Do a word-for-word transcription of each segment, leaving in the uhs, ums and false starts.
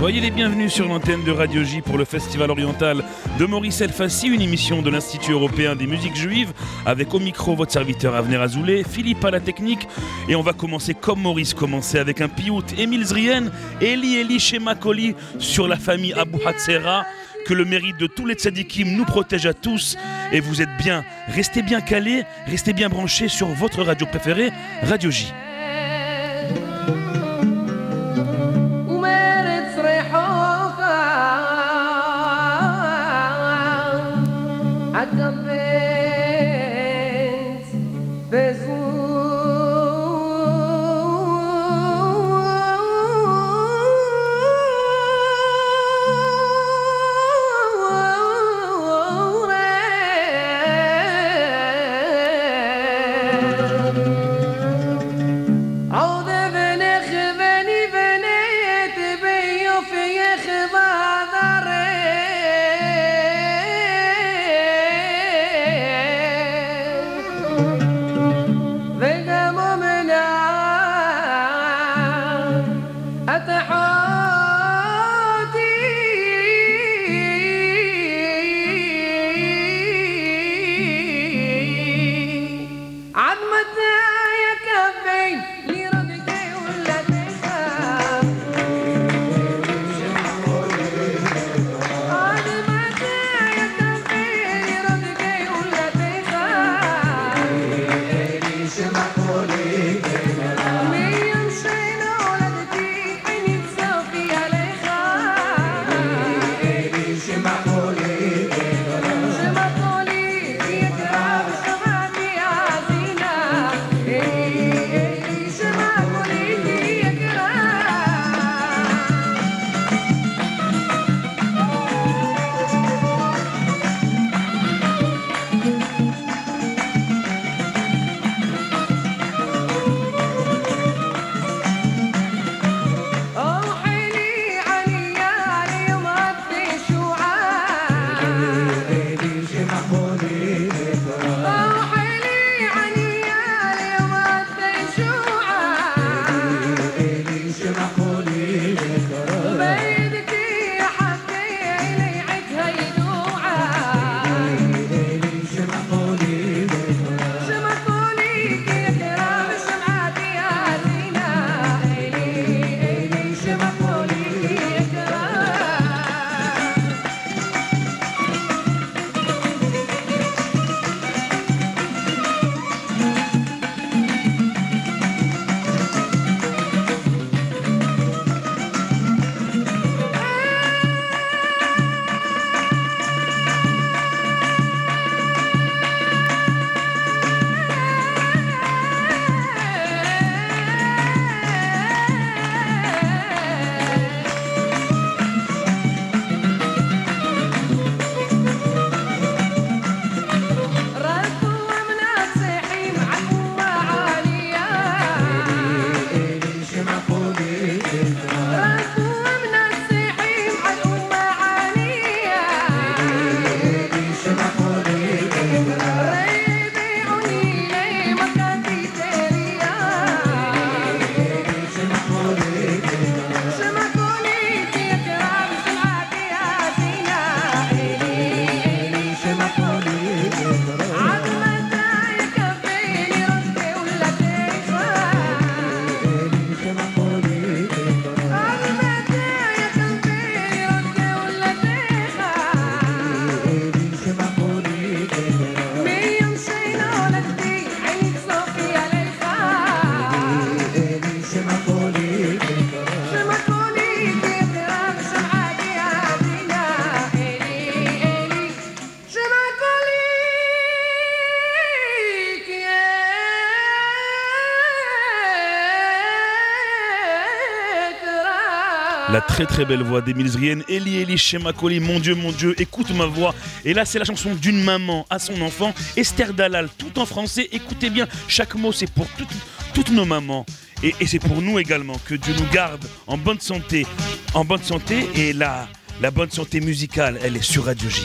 Soyez les bienvenus sur l'antenne de Radio J pour le Festival Oriental de Maurice El Fassi, une émission de l'Institut Européen des Musiques Juives, avec au micro votre serviteur Avner Azoulay, Philippe à la technique, et on va commencer comme Maurice commençait avec un piout, Émile Zrien, Eli Eli Shema Koli sur la famille Abou Hatzera. Que le mérite de tous les tzadikim nous protège à tous, et vous êtes bien, restez bien calés, restez bien branchés sur votre radio préférée, Radio J. La très très belle voix d'Émile Zrien, Eli Eli Shema Koli, mon Dieu, mon Dieu, écoute ma voix. Et là, c'est la chanson d'une maman à son enfant, Esther Dalal, tout en français. Écoutez bien, chaque mot, c'est pour toutes, toutes nos mamans. Et, et c'est pour nous également, que Dieu nous garde en bonne santé. En bonne santé, et la, la bonne santé musicale, elle est sur Radio J.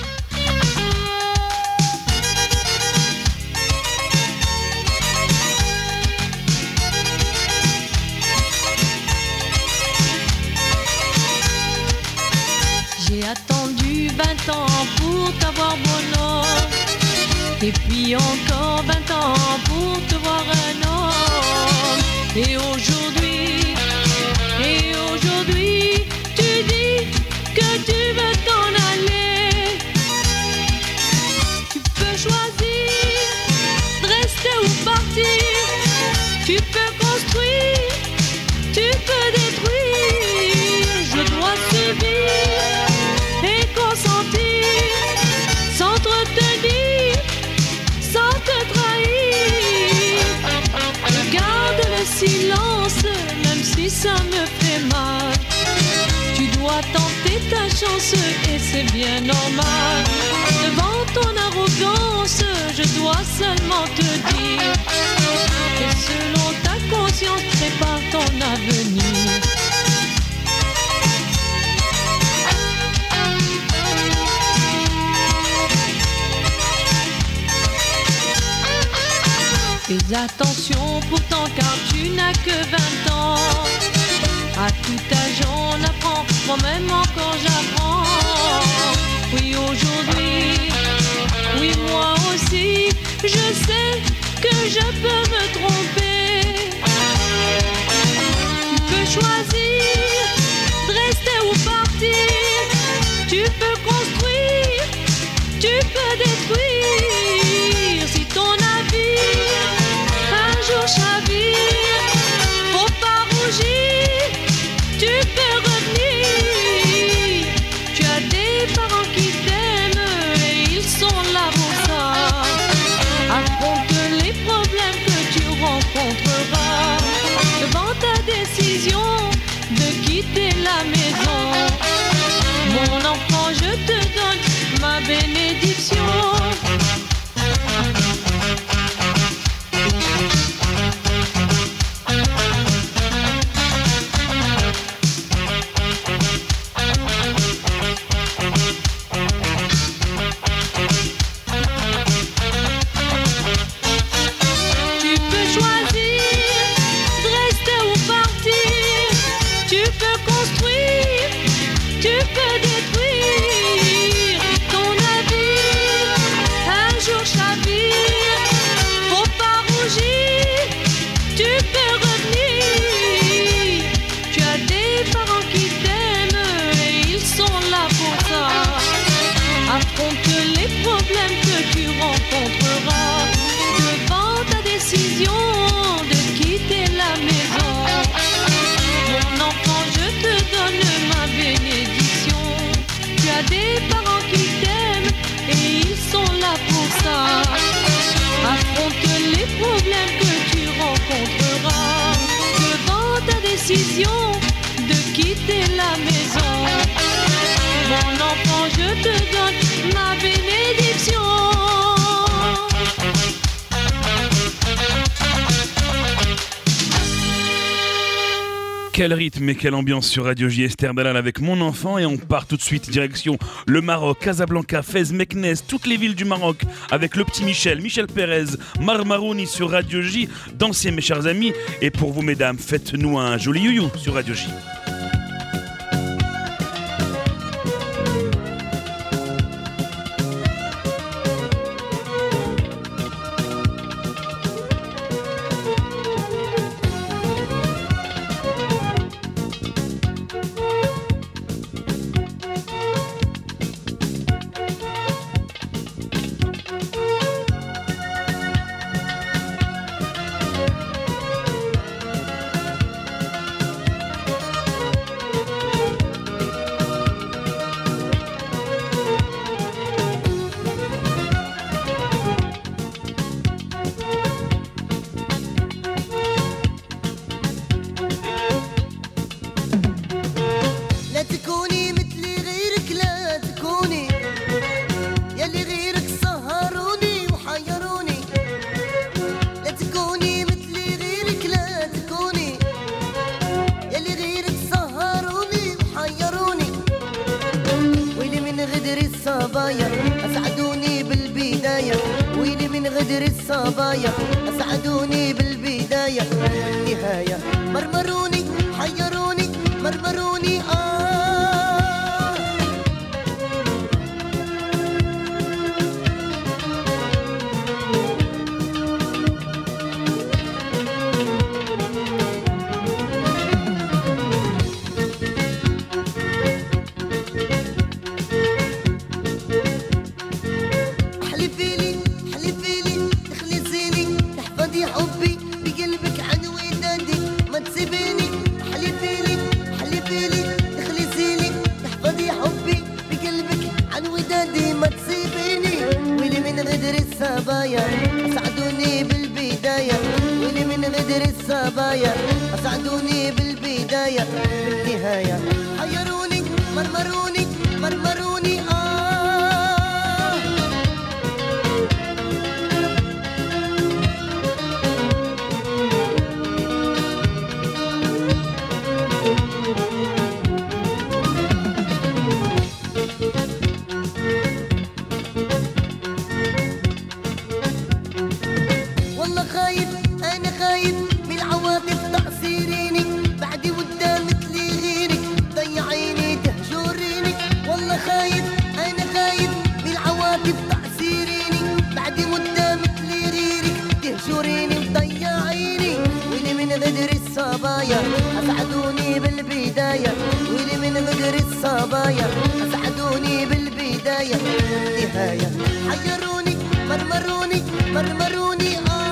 J'ai attendu vingt ans pour t'avoir bonhomme, et puis encore vingt ans pour te voir un homme. Et aujourd'hui, et aujourd'hui, tu dis que tu veux t'en aller. Tu peux choisir de rester ou partir. Tu peux construire, tu peux détruire. Je dois subir et consentir, sans te retenir, sans te trahir. Garde le silence, même si ça me fait mal. Tu dois tenter ta chance et c'est bien normal. Devant ton arrogance, je dois seulement te dire que selon ta conscience, prépare ton avenir. Fais attention pourtant car tu n'as que vingt ans. À tout âge on apprend, moi-même encore j'apprends. Oui aujourd'hui, oui moi aussi, je sais que je peux me tromper. Tu peux choisir de rester ou partir. Tu peux construire, tu peux détruire. Si ton navire un jour chavire, faut pas rougir, tu peux revenir. Tu as des parents qui t'aiment et ils sont là pour ça. Affronte les problèmes que tu rencontreras devant ta décision de quitter la maison. Mon enfant, je te donne ma bénédiction. De quitter la maison. Mon enfant, je te donne ma bénédiction. Quel rythme et quelle ambiance sur Radio J. Esther Dalal avec mon enfant, et on part tout de suite direction le Maroc, Casablanca, Fès, Meknès, toutes les villes du Maroc avec le petit Michel, Michel Pérez, Marmarouni sur Radio J. Dansez mes chers amis, et pour vous mesdames, faites-nous un joli youyou sur Radio J. الصبايا أسعدوني بالبداية، ويلي من غدر الصبايا أسعدوني بالبداية، والنهاية مرمروني حيروني مرمروني آه الصبايا أسعدوني بالبداية واللي من غدر الصبايا أسعدوني بالبداية بالنهاية حيروني مرمروني مرمروني آه والله خايف أنا خايف من العواطف تقصيريني بعدي قدام مثلي غيرك ضيعيني تهجريني والله خايف أنا خايف من العواطف تقصيريني بعدي قدام مثلي غيرك تهجريني وضيعيني واللي من غدر الصبايا أسعدوني بالبداية واللي من غدر الصبايا أسعدوني بالبداية والنهاية حيروني مرمروني مرمروني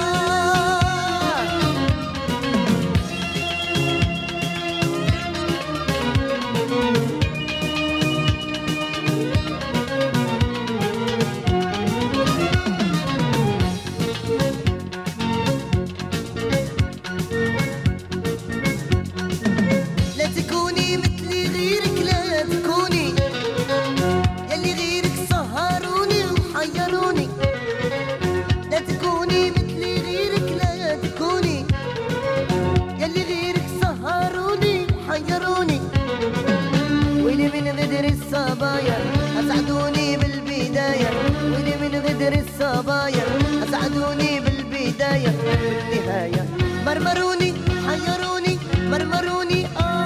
لا تكوني مثلي غيرك لا تكوني يلي غيرك سهروني وحيروني لا تكوني مثلي غيرك لا تكوني يلي غيرك سهروني وحيروني واللي من غدر الصبايا أسعدوني بالبداية واللي من غدر الصبايا أسعدوني بالبداية بالنهاية مرمروني حيروني مرمروني آه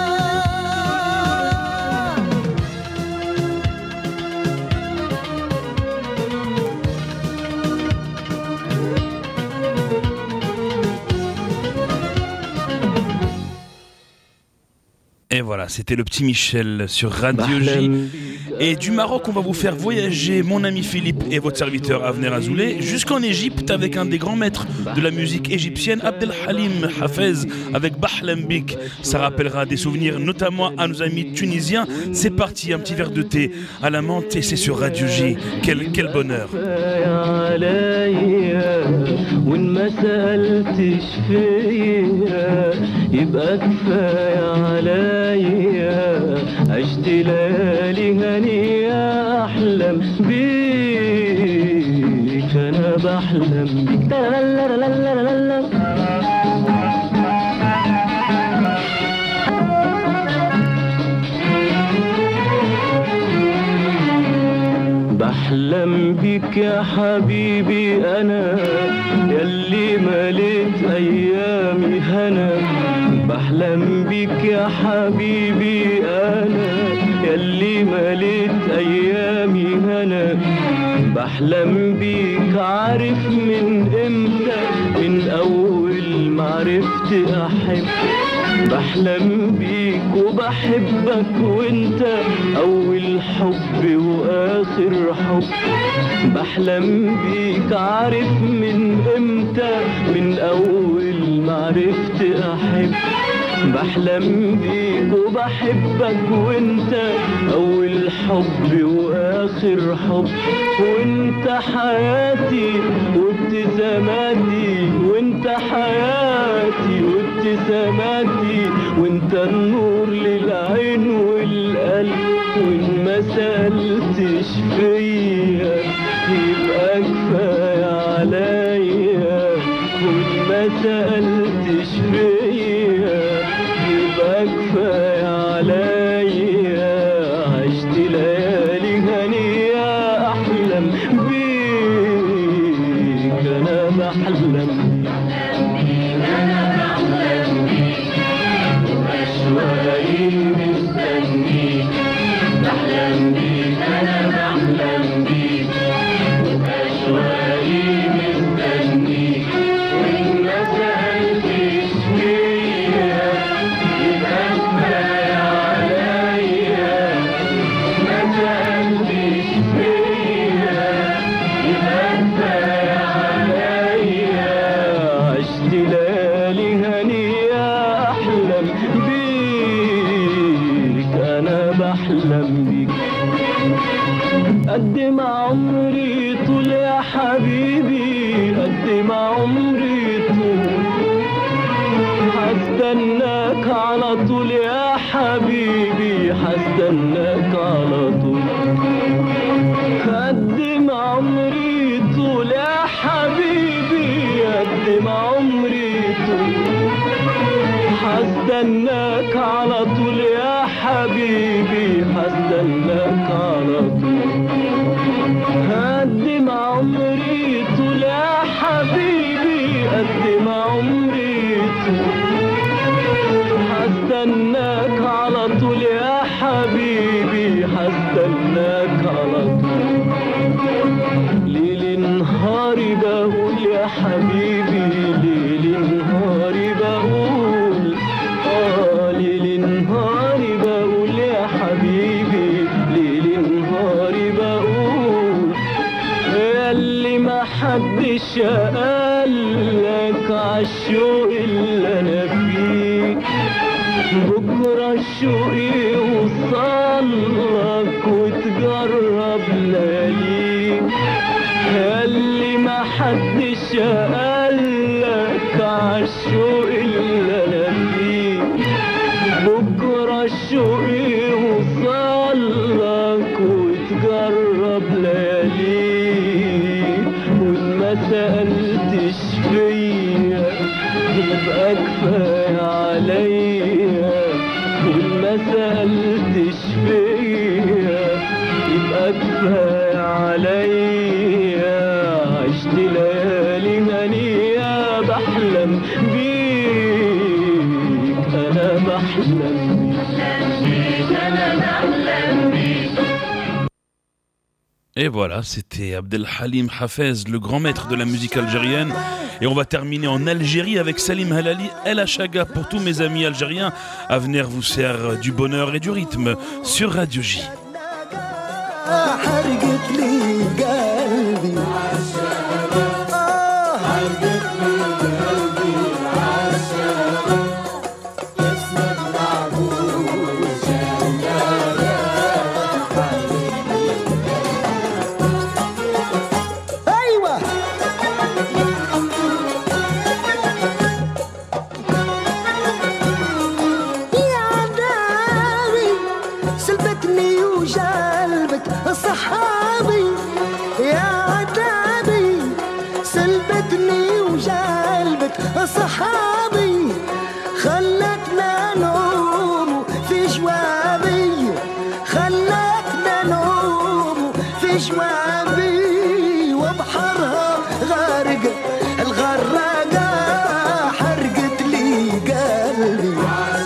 Et voilà, c'était le petit Michel sur Radio J. Et du Maroc, on va vous faire voyager, mon ami Philippe et votre serviteur Avner Azoulay, jusqu'en Égypte avec un des grands maîtres de la musique égyptienne, Abdelhalim Hafez, avec Bahlam Bik. Ça rappellera des souvenirs, notamment à nos amis tunisiens. C'est parti, un petit verre de thé à la menthe et c'est sur Radio J. Quel, quel bonheur. عشت ليالي هنية أحلم بيك أنا بحلم بيك بحلم بيك يا حبيبي أنا يلي مليت أيامي هنا بحلم بيك يا حبيبي أنا يلي مليت أيامي هنا بحلم بيك عارف من إمتى من أول ما عرفت أحب بحلم بيك وبحبك وانت أول حب وآخر حب بحلم بيك عارف من إمتى من أول ما عرفت أحب بحلم بيك وبحبك وانت أول حب وآخر حب وانت حياتي وابتساماتي وانت حياتي وابتساماتي وانت النور للعين والقلب وان ما سألتش فيا يبقى كفاية عليا وان ما سألتش فيا يبقى كفاية عليا عشت ليالي هنية أحلم بيك أنا بحلم وأشواقي مستنيك بحلم بيك أنا بحلم بيك وأشواقي مستنيك وإن ما سألتش فيا يبقى كفاية عليا ما سألتش فيا يبقى كفاية عليا عشت ليالي هنية أحلم بيك أنا بحلم بيك قد ما عمري طول طول يا حبيبي قد ما عمري طول حستناك على طول يا حبيبي حستناك على طول قد ما عمري طول يا حبيبي قد ما عمري طول حستناك على طول يا حبيبي حستناك على طول قد ما عمري طول يا حبيبي قد ما عمري طول حستناك على طول يا حبيبي حستناك على طول ليل نهاري بقول يا حبيبي ليل نهاري بقول آه ليل نهاري بقول يا حبيبي ليل نهاري بقول ياللي ما حدش قالك عالشوق اللي انا فيه بكرة الشوق يوصلك وتجرب لياليك ياللي ما حدش قالك عالشوق اللي انا فيه بكرة الشوق يوصلك وتجرب لياليك وإن ما سألتش فيا يبقى كفاية عليا وإن ما سألتش فيا يبقى كفاية عليا عشت ليالي هنية بحلم بيك أنا بحلم بيك أنا بحلم بيك. Et voilà, c'était Abdelhalim Hafez, le grand maître de la musique algérienne. Et on va terminer en Algérie avec Salim Halali, El Achaga. Pour tous mes amis algériens, Avner vous sert du bonheur et du rythme sur Radio J. صحابي يا عتابي سلبتني وجلبت صحابي خلتنا نوم في جوابي خلتنا نوم في جوابي وبحرها غارق الغراقة حرقت لي قلبي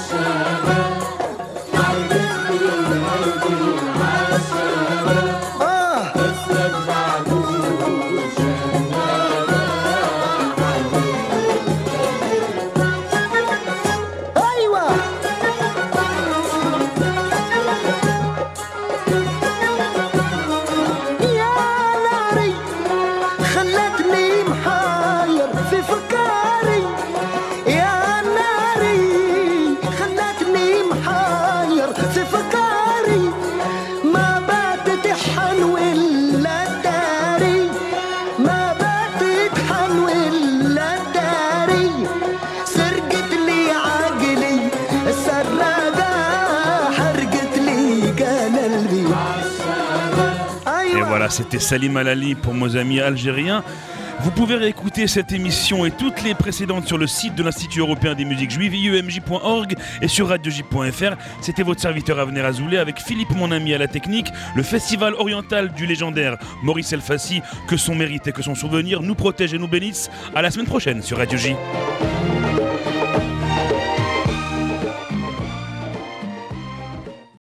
C'était Salim Halali pour nos amis algériens. Vous pouvez réécouter cette émission et toutes les précédentes sur le site de l'Institut européen des musiques juives, I E M J point org et sur radio j point f r. C'était votre serviteur Avner Azoulay avec Philippe, mon ami à la technique, le festival oriental du légendaire Maurice El Fassi. Que son mérite et que son souvenir nous protège et nous bénisse. À la semaine prochaine sur Radio J.